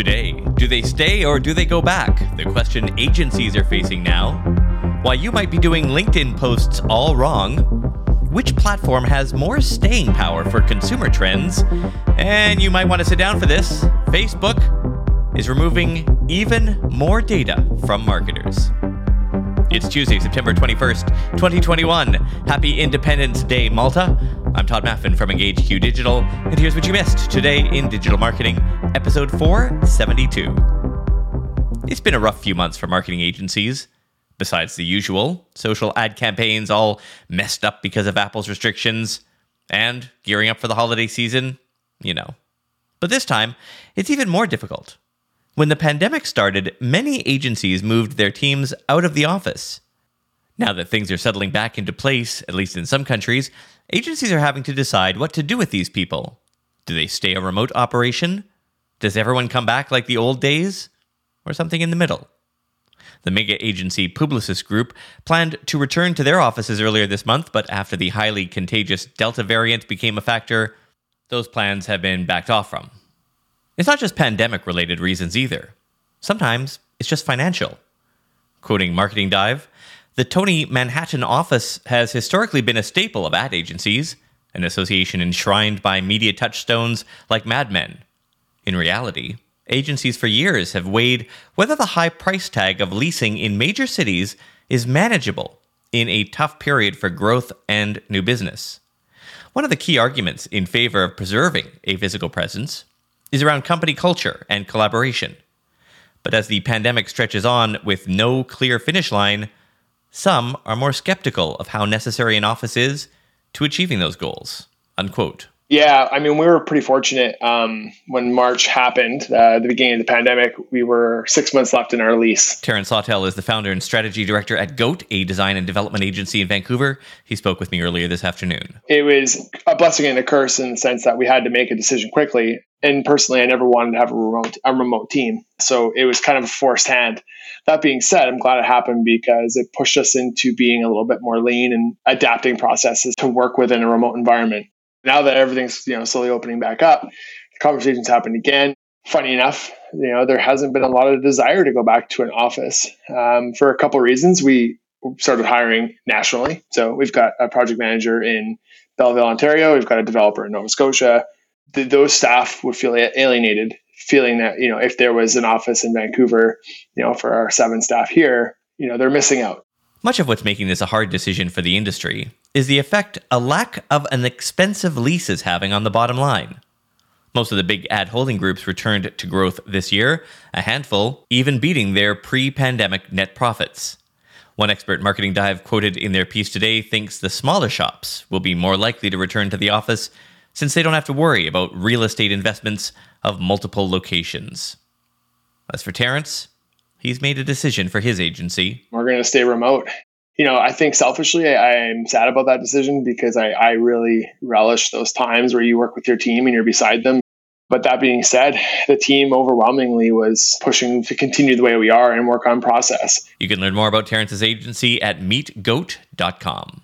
Today, do they stay or do they go back? The question agencies are facing now. Why you might be doing LinkedIn posts all wrong. Which platform has more staying power for consumer trends? And you might want to sit down for this. Facebook is removing even more data from marketers. It's Tuesday, September 21st, 2021. Happy Independence Day, Malta. I'm Todd Maffin from EngageQ Digital, and here's what you missed today in digital marketing, episode 472. It's been a rough few months for marketing agencies. Besides the usual, social ad campaigns all messed up because of Apple's restrictions, and gearing up for the holiday season, you know. But this time, it's even more difficult. When the pandemic started, many agencies moved their teams out of the office. Now that things are settling back into place, at least in some countries, agencies are having to decide what to do with these people. Do they stay a remote operation? Does everyone come back like the old days? Or something in the middle? The mega agency Publicis Group planned to return to their offices earlier this month, but after the highly contagious Delta variant became a factor, those plans have been backed off from. It's not just pandemic-related reasons either. Sometimes it's just financial. Quoting Marketing Dive, the Tony Manhattan office has historically been a staple of ad agencies, an association enshrined by media touchstones like Mad Men. In reality, agencies for years have weighed whether the high price tag of leasing in major cities is manageable in a tough period for growth and new business. One of the key arguments in favor of preserving a physical presence is around company culture and collaboration. But as the pandemic stretches on with no clear finish line, some are more skeptical of how necessary an office is to achieving those goals. Unquote. Yeah, I mean, we were pretty fortunate when March happened, the beginning of the pandemic. We were 6 months left in our lease. Terrence Sawtell is the founder and strategy director at GOAT, a design and development agency in Vancouver. He spoke with me earlier this afternoon. It was a blessing and a curse in the sense that we had to make a decision quickly. And personally, I never wanted to have a remote team. So it was kind of a forced hand. That being said, I'm glad it happened because it pushed us into being a little bit more lean and adapting processes to work within a remote environment. Now that everything's slowly opening back up, the conversations happened again. Funny enough, there hasn't been a lot of desire to go back to an office for a couple of reasons. We started hiring nationally, so we've got a project manager in Belleville, Ontario. We've got a developer in Nova Scotia. Those staff would feel alienated, feeling that if there was an office in Vancouver, for our 7 staff here, they're missing out. Much of what's making this a hard decision for the industry is the effect a lack of an expensive lease is having on the bottom line. Most of the big ad holding groups returned to growth this year, a handful even beating their pre-pandemic net profits. One expert Marketing Dive quoted in their piece today thinks the smaller shops will be more likely to return to the office since they don't have to worry about real estate investments of multiple locations. As for Terrence, he's made a decision for his agency. We're going to stay remote. I think selfishly, I'm sad about that decision because I really relish those times where you work with your team and you're beside them. But that being said, the team overwhelmingly was pushing to continue the way we are and work on process. You can learn more about Terrence's agency at meetgoat.com.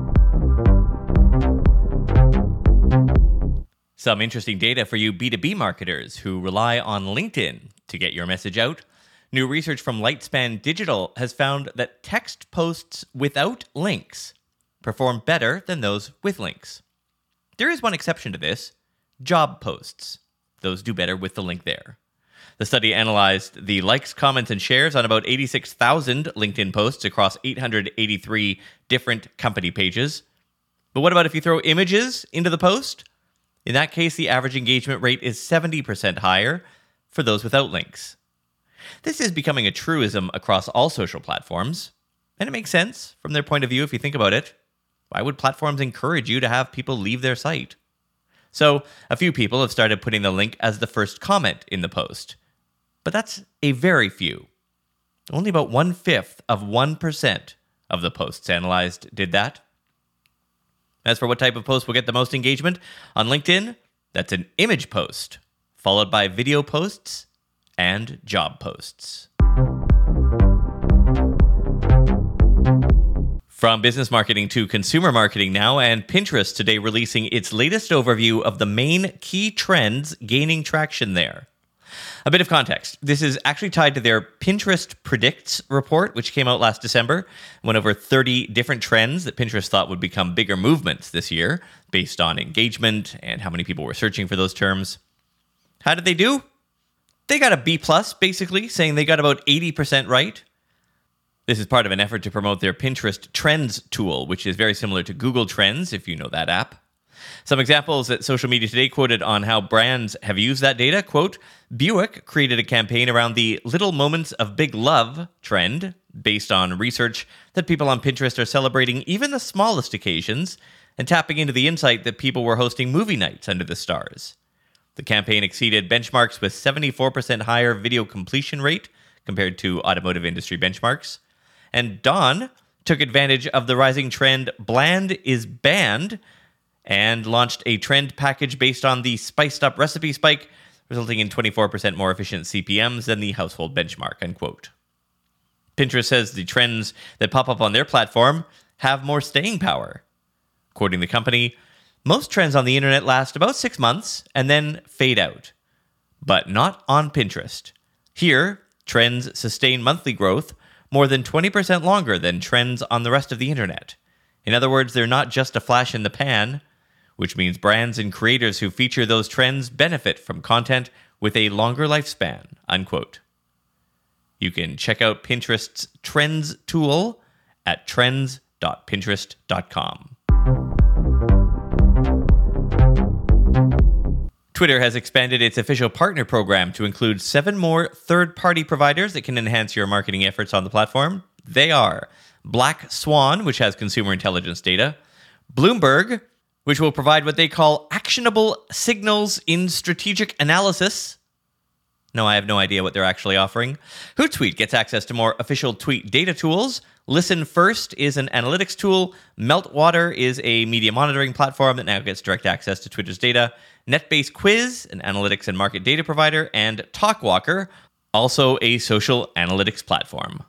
Some interesting data for you B2B marketers who rely on LinkedIn to get your message out. New research from Lightspan Digital has found that text posts without links perform better than those with links. There is one exception to this: job posts. Those do better with the link there. The study analyzed the likes, comments, and shares on about 86,000 LinkedIn posts across 883 different company pages. But what about if you throw images into the post? In that case, the average engagement rate is 70% higher for those without links. This is becoming a truism across all social platforms, and it makes sense from their point of view if you think about it. Why would platforms encourage you to have people leave their site? So, a few people have started putting the link as the first comment in the post. But that's a very few. Only about 1/5 of 1% of the posts analyzed did that. As for what type of post will get the most engagement, on LinkedIn, that's an image post, followed by video posts and job posts. From business marketing to consumer marketing now, and Pinterest today releasing its latest overview of the main key trends gaining traction there. A bit of context. This is actually tied to their Pinterest Predicts report, which came out last December. Went over 30 different trends that Pinterest thought would become bigger movements this year based on engagement and how many people were searching for those terms. How did they do? They got a B+, basically, saying they got about 80% right. This is part of an effort to promote their Pinterest Trends tool, which is very similar to Google Trends, if you know that app. Some examples that Social Media Today quoted on how brands have used that data, quote, Buick created a campaign around the Little Moments of Big Love trend based on research that people on Pinterest are celebrating even the smallest occasions and tapping into the insight that people were hosting movie nights under the stars. The campaign exceeded benchmarks with 74% higher video completion rate compared to automotive industry benchmarks. And Dawn took advantage of the rising trend Bland is Banned and launched a trend package based on the spiced up recipe spike, resulting in 24% more efficient CPMs than the household benchmark, unquote. Pinterest says the trends that pop up on their platform have more staying power. Quoting the company, most trends on the internet last about 6 months and then fade out, but not on Pinterest. Here, trends sustain monthly growth more than 20% longer than trends on the rest of the internet. In other words, they're not just a flash in the pan, which means brands and creators who feature those trends benefit from content with a longer lifespan, unquote. You can check out Pinterest's Trends tool at trends.pinterest.com. Twitter has expanded its official partner program to include 7 more third-party providers that can enhance your marketing efforts on the platform. They are Black Swan, which has consumer intelligence data, Bloomberg, which will provide what they call actionable signals in strategic analysis. No, I have no idea what they're actually offering. Hootsuite gets access to more official tweet data tools. Listen First is an analytics tool. Meltwater is a media monitoring platform that now gets direct access to Twitter's data. NetBase Quiz, an analytics and market data provider. And Talkwalker, also a social analytics platform.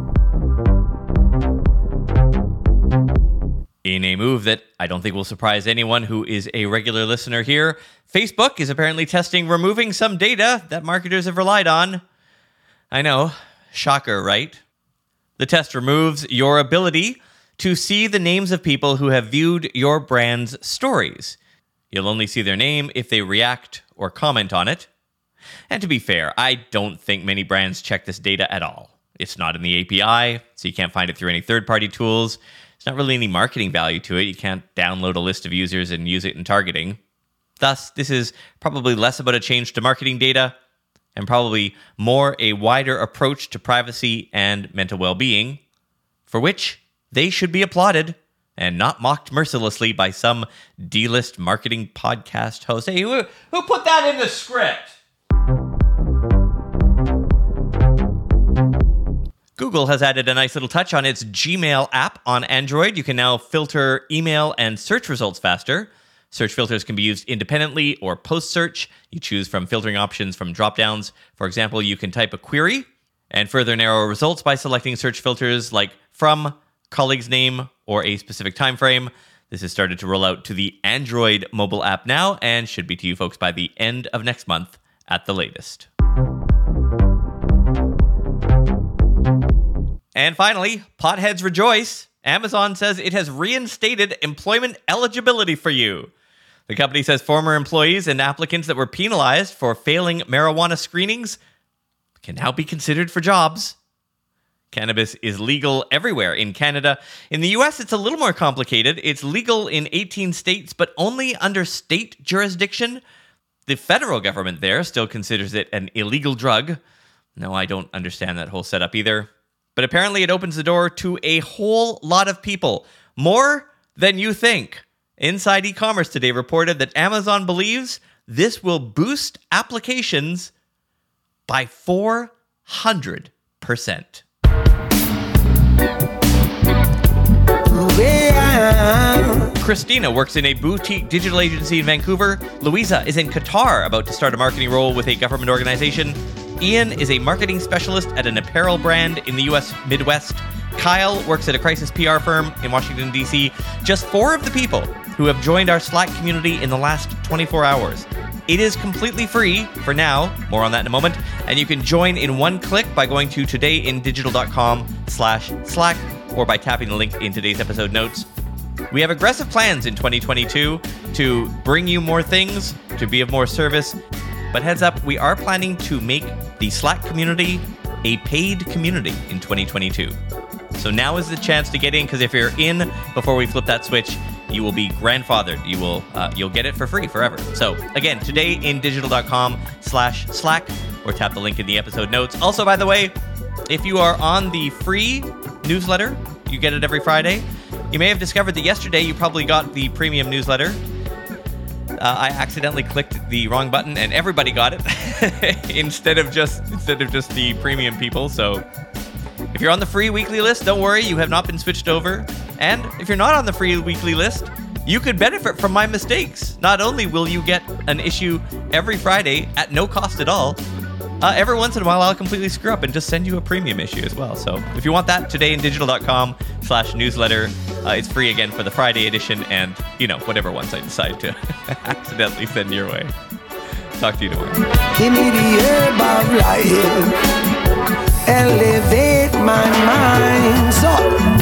In a move that I don't think will surprise anyone who is a regular listener here, Facebook is apparently testing removing some data that marketers have relied on. I know, shocker, right? The test removes your ability to see the names of people who have viewed your brand's stories. You'll only see their name if they react or comment on it. And to be fair, I don't think many brands check this data at all. It's not in the API, so you can't find it through any third-party tools. There's not really any marketing value to it. You can't download a list of users and use it in targeting. Thus, this is probably less about a change to marketing data and probably more a wider approach to privacy and mental well-being, for which they should be applauded and not mocked mercilessly by some D-list marketing podcast host. Hey, who put that in the script? Google has added a nice little touch on its Gmail app on Android. You can now filter email and search results faster. Search filters can be used independently or post-search. You choose from filtering options from drop-downs. For example, you can type a query and further narrow results by selecting search filters like from, colleague's name, or a specific time frame. This has started to roll out to the Android mobile app now and should be to you folks by the end of next month at the latest. And finally, potheads rejoice. Amazon says it has reinstated employment eligibility for you. The company says former employees and applicants that were penalized for failing marijuana screenings can now be considered for jobs. Cannabis is legal everywhere in Canada. In the US, it's a little more complicated. It's legal in 18 states, but only under state jurisdiction. The federal government there still considers it an illegal drug. No, I don't understand that whole setup either. But apparently it opens the door to a whole lot of people, more than you think. Inside E-commerce today reported that Amazon believes this will boost applications by 400%. Christina works in a boutique digital agency in Vancouver. Louisa is in Qatar, about to start a marketing role with a government organization. Ian is a marketing specialist at an apparel brand in the U.S. Midwest. Kyle works at a crisis PR firm in Washington, D.C. Just 4 of the people who have joined our Slack community in the last 24 hours. It is completely free for now. More on that in a moment. And you can join in one click by going to todayindigital.com/Slack or by tapping the link in today's episode notes. We have aggressive plans in 2022 to bring you more things, to be of more service. But heads up, we are planning to make the Slack community a paid community in 2022. So now is the chance to get in, because if you're in before we flip that switch, you will be grandfathered. You'll get it for free forever. So again, todayindigital.com/Slack or tap the link in the episode notes. Also, by the way, if you are on the free newsletter, you get it every Friday. You may have discovered that yesterday you probably got the premium newsletter. I accidentally clicked the wrong button and everybody got it instead of just the premium people. So if you're on the free weekly list, don't worry, you have not been switched over. And if you're not on the free weekly list, you could benefit from my mistakes. Not only will you get an issue every Friday at no cost at all, every once in a while I'll completely screw up and just send you a premium issue as well. So if you want that, todayindigital.com/newsletter. It's free again for the Friday edition and, whatever ones I decide to accidentally send your way. Talk to you tomorrow. Give me the herb of life, elevate my mind. So